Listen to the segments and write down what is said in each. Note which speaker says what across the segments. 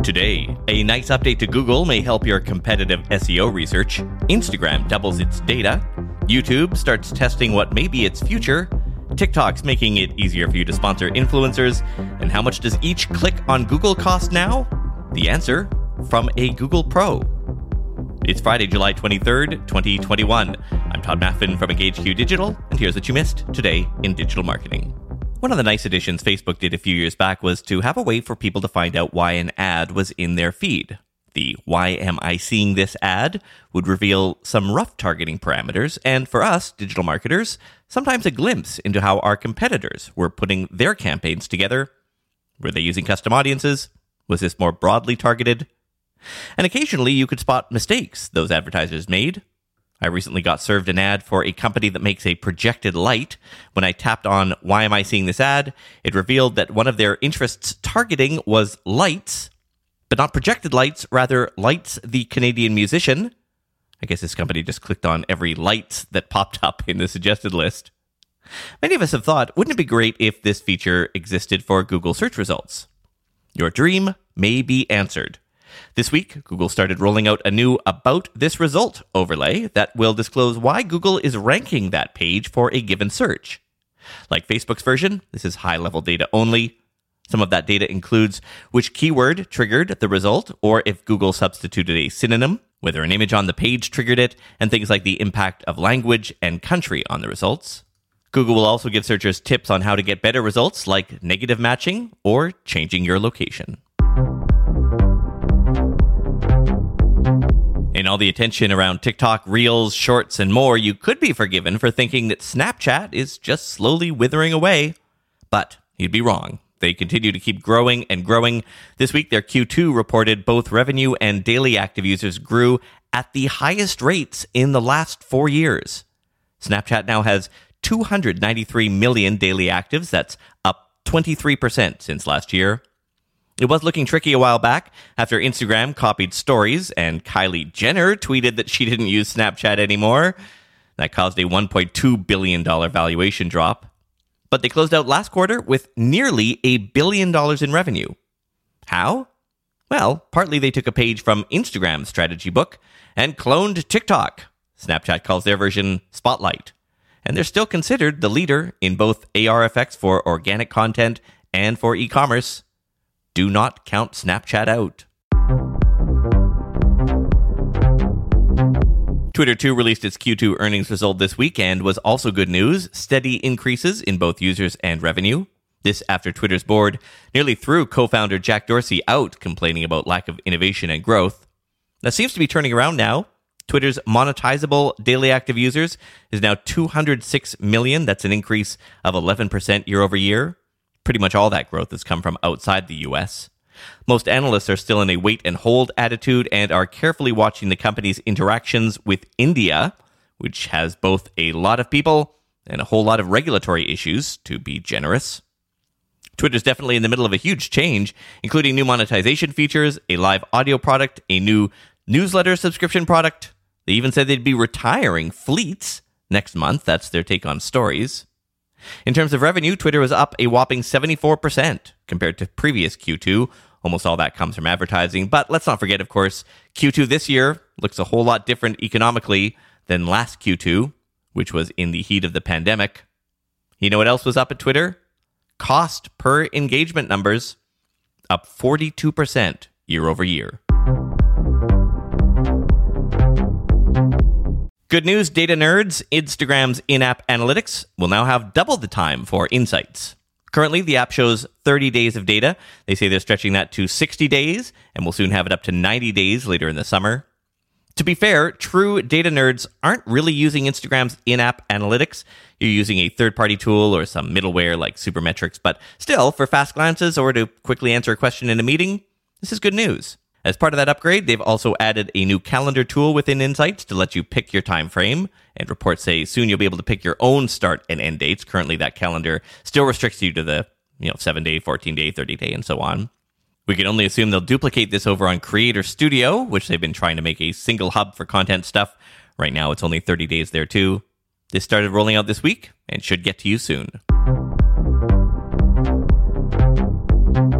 Speaker 1: Today, a nice update to Google may help your competitive SEO research. Instagram doubles its data. YouTube starts testing what may be its future. TikTok's making it easier for you to sponsor influencers. And how much does each click on Google cost now? The answer from a Google Pro. It's Friday, July 23rd, 2021. I'm Todd Maffin from EngageQ Digital, and here's what you missed today in digital marketing. One of the nice additions Facebook did a few years back was to have a way for people to find out why an ad was in their feed. The "Why am I seeing this ad?" would reveal some rough targeting parameters, and for us, digital marketers, sometimes a glimpse into how our competitors were putting their campaigns together. Were they using custom audiences? Was this more broadly targeted? And occasionally you could spot mistakes those advertisers made. I recently got served an ad for a company that makes a projected light. When I tapped on "Why am I seeing this ad?" it revealed that one of their interests targeting was lights, but not projected lights, rather Lights, the Canadian musician. I guess this company just clicked on every Lights that popped up in the suggested list. Many of us have thought, wouldn't it be great if this feature existed for Google search results? Your dream may be answered. This week, Google started rolling out a new About This Result overlay that will disclose why Google is ranking that page for a given search. Like Facebook's version, this is high-level data only. Some of that data includes which keyword triggered the result, or if Google substituted a synonym, whether an image on the page triggered it, and things like the impact of language and country on the results. Google will also give searchers tips on how to get better results, like negative matching or changing your location. In all the attention around TikTok, Reels, Shorts, and more, you could be forgiven for thinking that Snapchat is just slowly withering away. But you'd be wrong. They continue to keep growing and growing. This week, their Q2 reported both revenue and daily active users grew at the highest rates in the last 4 years. Snapchat now has 293 million daily actives. That's up 23% since last year. It was looking tricky a while back after Instagram copied Stories and Kylie Jenner tweeted that she didn't use Snapchat anymore. That caused a $1.2 billion valuation drop. But they closed out last quarter with nearly $1 billion in revenue. How? Well, partly they took a page from Instagram's strategy book and cloned TikTok. Snapchat calls their version Spotlight. And they're still considered the leader in both AR effects for organic content and for e-commerce. Do not count Snapchat out. Twitter too released its Q2 earnings result this week and was also good news. Steady increases in both users and revenue. This after Twitter's board nearly threw co-founder Jack Dorsey out, complaining about lack of innovation and growth. That seems to be turning around now. Twitter's monetizable daily active users is now 206 million. That's an increase of 11% year over year. Pretty much all that growth has come from outside the US. Most analysts are still in a wait and hold attitude and are carefully watching the company's interactions with India, which has both a lot of people and a whole lot of regulatory issues, to be generous. Twitter's definitely in the middle of a huge change, including new monetization features, a live audio product, a new newsletter subscription product. They even said they'd be retiring Fleets next month. That's their take on Stories. In terms of revenue, Twitter was up a whopping 74% compared to previous Q2. Almost all that comes from advertising. But let's not forget, of course, Q2 this year looks a whole lot different economically than last Q2, which was in the heat of the pandemic. You know what else was up at Twitter? Cost per engagement numbers, up 42% year over year. Good news, data nerds. Instagram's in-app analytics will now have double the time for insights. Currently, the app shows 30 days of data. They say they're stretching that to 60 days, and will soon have it up to 90 days later in the summer. To be fair, true data nerds aren't really using Instagram's in-app analytics. You're using a third-party tool or some middleware like Supermetrics, but still, for fast glances or to quickly answer a question in a meeting, this is good news. As part of that upgrade, they've also added a new calendar tool within Insights to let you pick your time frame. And reports say soon you'll be able to pick your own start and end dates. Currently, that calendar still restricts you to the 7-day, 14-day, 30-day, and so on. We can only assume they'll duplicate this over on Creator Studio, which they've been trying to make a single hub for content stuff. Right now, it's only 30 days there, too. This started rolling out this week and should get to you soon.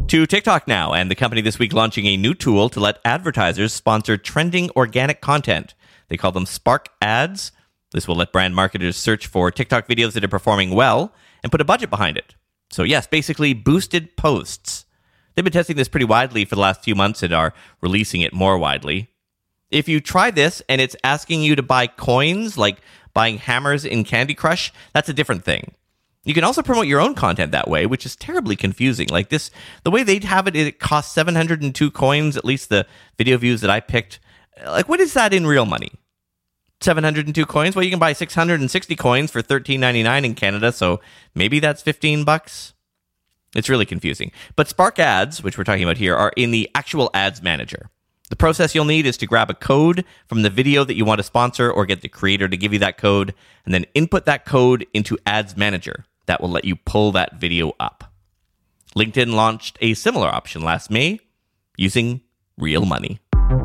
Speaker 1: To TikTok now, and the company this week launching a new tool to let advertisers sponsor trending organic content. They call them Spark Ads. This will let brand marketers search for TikTok videos that are performing well and put a budget behind it. So yes, basically boosted posts. They've been testing this pretty widely for the last few months and are releasing it more widely. If you try this and it's asking you to buy coins, like buying hammers in Candy Crush, that's a different thing. You can also promote your own content that way, which is terribly confusing. Like this, the way they have it, it costs 702 coins, at least the video views that I picked. Like, what is that in real money? 702 coins? Well, you can buy 660 coins for $13.99 in Canada, so maybe that's $15. It's really confusing. But Spark Ads, which we're talking about here, are in the actual ads manager. The process you'll need is to grab a code from the video that you want to sponsor or get the creator to give you that code, and then input that code into Ads Manager. That will let you pull that video up. LinkedIn launched a similar option last May using real money.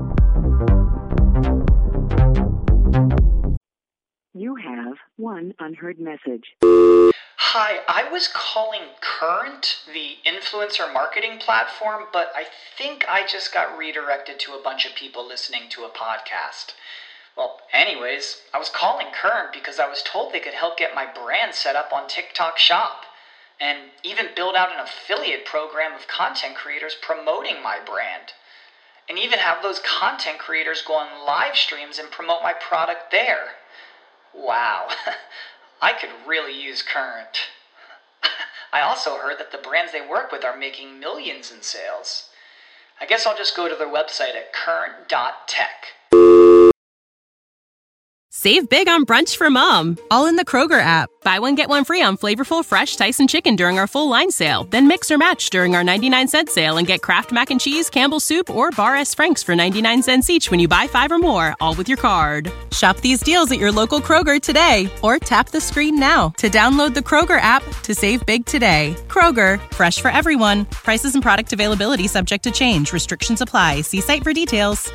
Speaker 2: You have one unheard message.
Speaker 3: Hi, I was calling Current, the influencer marketing platform, but I think I just got redirected to a bunch of people listening to a podcast. Well, anyways, I was calling Current because I was told they could help get my brand set up on TikTok Shop, and even build out an affiliate program of content creators promoting my brand, and even have those content creators go on live streams and promote my product there. Wow, I could really use Current. I also heard that the brands they work with are making millions in sales. I guess I'll just go to their website at current.tech.
Speaker 4: Save big on brunch for mom, all in the Kroger app. Buy one, get one free on flavorful, fresh Tyson chicken during our full line sale. Then mix or match during our 99-cent sale and get Kraft Mac and Cheese, Campbell's Soup, or Bar S. Frank's for 99 cents each when you buy 5 or more, all with your card. Shop these deals at your local Kroger today, or tap the screen now to download the Kroger app to save big today. Kroger, fresh for everyone. Prices and product availability subject to change. Restrictions apply. See site for details.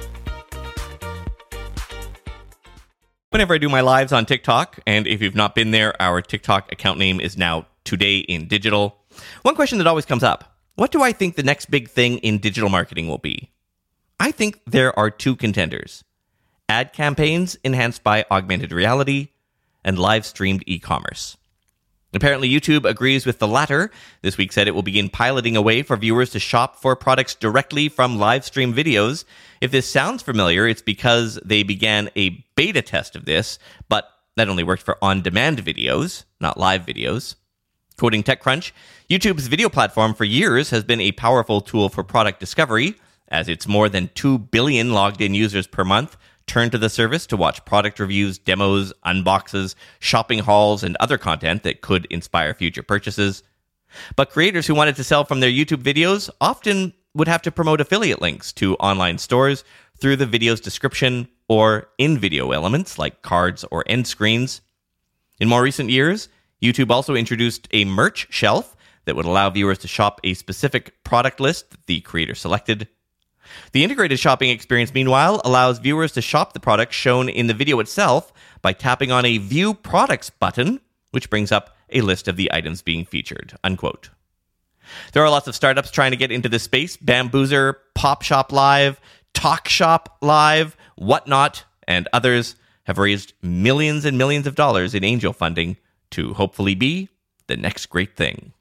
Speaker 1: Whenever I do my lives on TikTok, and if you've not been there, our TikTok account name is now Today in Digital. One question that always comes up: what do I think the next big thing in digital marketing will be? I think there are two contenders: ad campaigns enhanced by augmented reality and live-streamed e-commerce. Apparently, YouTube agrees with the latter. This week said it will begin piloting a way for viewers to shop for products directly from live-stream videos. If this sounds familiar, it's because they began a beta test of this, but that only worked for on-demand videos, not live videos. Quoting TechCrunch, YouTube's video platform for years has been a powerful tool for product discovery, as its more than 2 billion logged-in users per month turn to the service to watch product reviews, demos, unboxes, shopping hauls, and other content that could inspire future purchases. But creators who wanted to sell from their YouTube videos often would have to promote affiliate links to online stores through the video's description or in-video elements like cards or end screens. In more recent years, YouTube also introduced a merch shelf that would allow viewers to shop a specific product list that the creator selected. The integrated shopping experience, meanwhile, allows viewers to shop the products shown in the video itself by tapping on a View Products button, which brings up a list of the items being featured, unquote. There are lots of startups trying to get into this space: Bamboozer, PopShop Live, TalkShop Live, Whatnot, and others have raised millions and millions of dollars in angel funding to hopefully be the next great thing.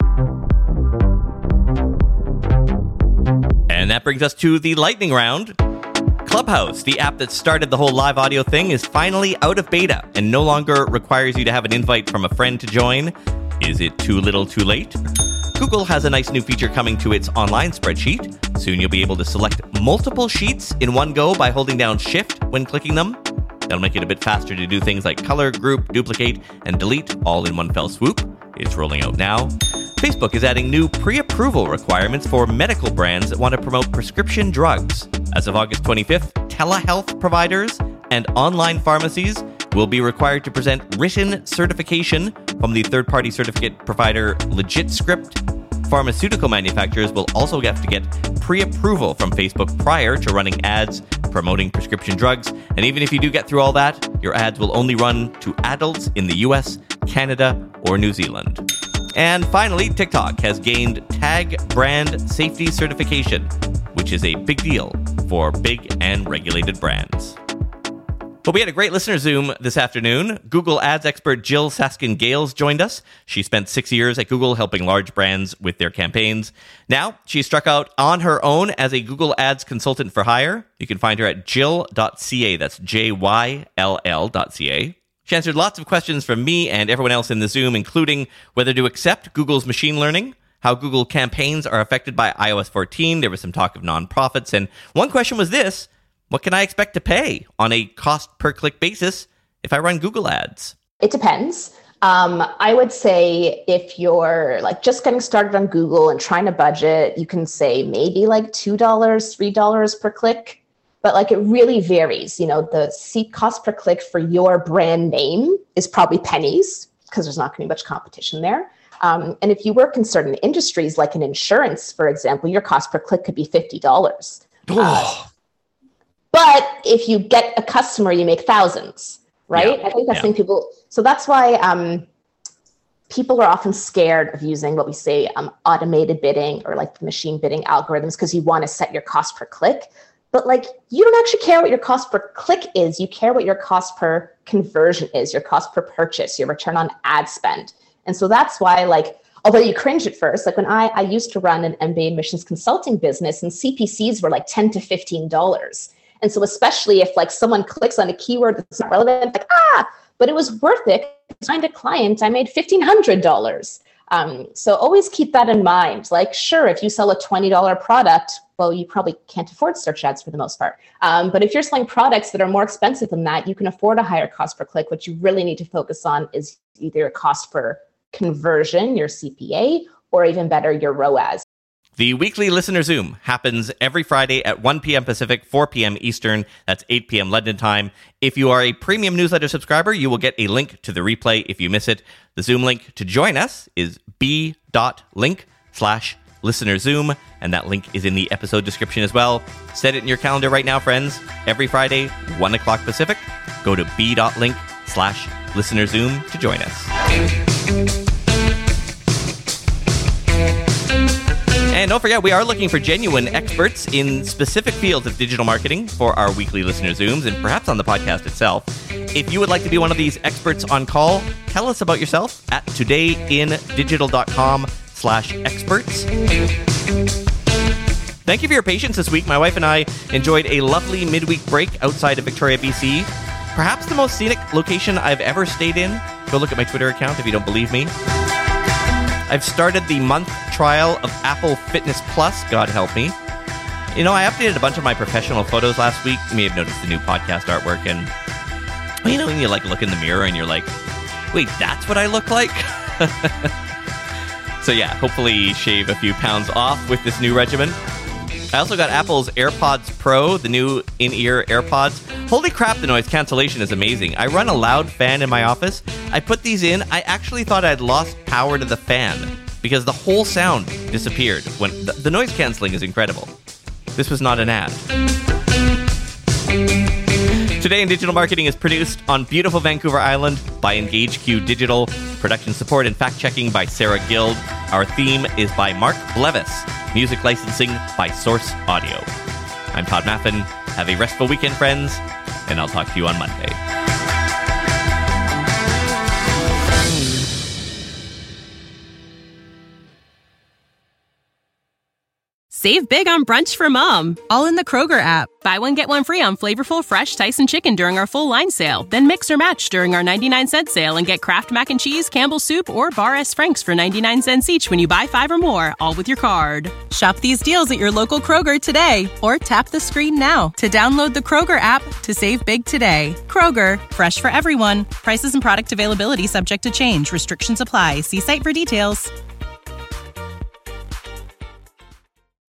Speaker 1: And that brings us to the lightning round. Clubhouse, the app that started the whole live audio thing, is finally out of beta and no longer requires you to have an invite from a friend to join. Is it too little too late? Google has a nice new feature coming to its online spreadsheet. Soon you'll be able to select multiple sheets in one go by holding down Shift when clicking them. That'll make it a bit faster to do things like color, group, duplicate, and delete all in one fell swoop. It's rolling out now. Facebook is adding new pre-approval requirements for medical brands that want to promote prescription drugs. As of August 25th, telehealth providers and online pharmacies will be required to present written certification from the third-party certificate provider LegitScript. Pharmaceutical manufacturers will also have to get pre-approval from Facebook prior to running ads promoting prescription drugs. And even if you do get through all that, your ads will only run to adults in the US, Canada, or New Zealand. And finally, TikTok has gained Tag Brand Safety Certification, which is a big deal for big and regulated brands. Well, we had a great listener Zoom this afternoon. Google Ads expert Jill Saskin-Gales joined us. She spent 6 years at Google helping large brands with their campaigns. Now, she struck out on her own as a Google Ads consultant for hire. You can find her at jill.ca. That's JYLL.ca. She answered lots of questions from me and everyone else in the Zoom, including whether to accept Google's machine learning, how Google campaigns are affected by iOS 14. There was some talk of nonprofits. And one question was this: what can I expect to pay on a cost per click basis if I run Google Ads?
Speaker 5: It depends. I would say if you're like just getting started on Google and trying to budget, you can say maybe like $2, $3 per click. But like it really varies. You know, the seat cost per click for your brand name is probably pennies because there's not going to be much competition there. And if you work in certain industries, like in insurance, for example, your cost per click could be $50. But if you get a customer, you make thousands, right? I think that's something people. So that's why people are often scared of using what we say automated bidding or like the machine bidding algorithms because you want to set your cost per click. But like you don't actually care what your cost per click is. You care what your cost per conversion is, your cost per purchase, your return on ad spend. And so that's why, like, although you cringe at first, like when I used to run an MBA admissions consulting business and CPCs were like $10 to $15. And so especially if like someone clicks on a keyword that's not relevant, like, but it was worth it. I signed a client, I made $1,500. So always keep that in mind. Like, sure, if you sell a $20 product, well, you probably can't afford search ads for the most part. But if you're selling products that are more expensive than that, you can afford a higher cost per click. What you really need to focus on is either your cost per conversion, your CPA, or even better, your ROAS.
Speaker 1: The weekly Listener Zoom happens every Friday at 1 p.m. Pacific, 4 p.m. Eastern. That's 8 p.m. London time. If you are a premium newsletter subscriber, you will get a link to the replay if you miss it. The Zoom link to join us is b.link/listenerzoom, and that link is in the episode description as well. Set it in your calendar right now, friends. Every Friday, 1 o'clock Pacific, go to b.link/listenerzoom to join us. And don't forget, we are looking for genuine experts in specific fields of digital marketing for our weekly Listener Zooms and perhaps on the podcast itself. If you would like to be one of these experts on call, tell us about yourself at todayindigital.com/experts. Thank you for your patience this week. My wife and I enjoyed a lovely midweek break outside of Victoria, BC. Perhaps the most scenic location I've ever stayed in. Go look at my Twitter account if you don't believe me. I've started the month trial of Apple Fitness Plus, God help me. You know, I updated a bunch of my professional photos last week. You may have noticed the new podcast artwork, and you know, when you like look in the mirror and you're like, wait, that's what I look like? So yeah, hopefully shave a few pounds off with this new regimen. I also got Apple's AirPods Pro, the new in-ear AirPods. Holy crap, the noise cancellation is amazing. I run a loud fan in my office. I put these in. I actually thought I'd lost power to the fan because the whole sound disappeared. When the noise canceling is incredible. This was not an ad. Today in Digital Marketing is produced on beautiful Vancouver Island by EngageQ Digital. Production support and fact-checking by Sarah Guild. Our theme is by Mark Blevis. Music licensing by Source Audio. I'm Todd Maffin. Have a restful weekend, friends, and I'll talk to you on Monday.
Speaker 4: Save big on brunch for mom, all in the Kroger app. Buy one, get one free on flavorful, fresh Tyson chicken during our full line sale. Then mix or match during our 99-cent sale and get Kraft Mac and Cheese, Campbell's Soup, or Bar S. Frank's for 99 cents each when you buy 5 or more, all with your card. Shop these deals at your local Kroger today, or tap the screen now to download the Kroger app to save big today. Kroger, fresh for everyone. Prices and product availability subject to change. Restrictions apply. See site for details.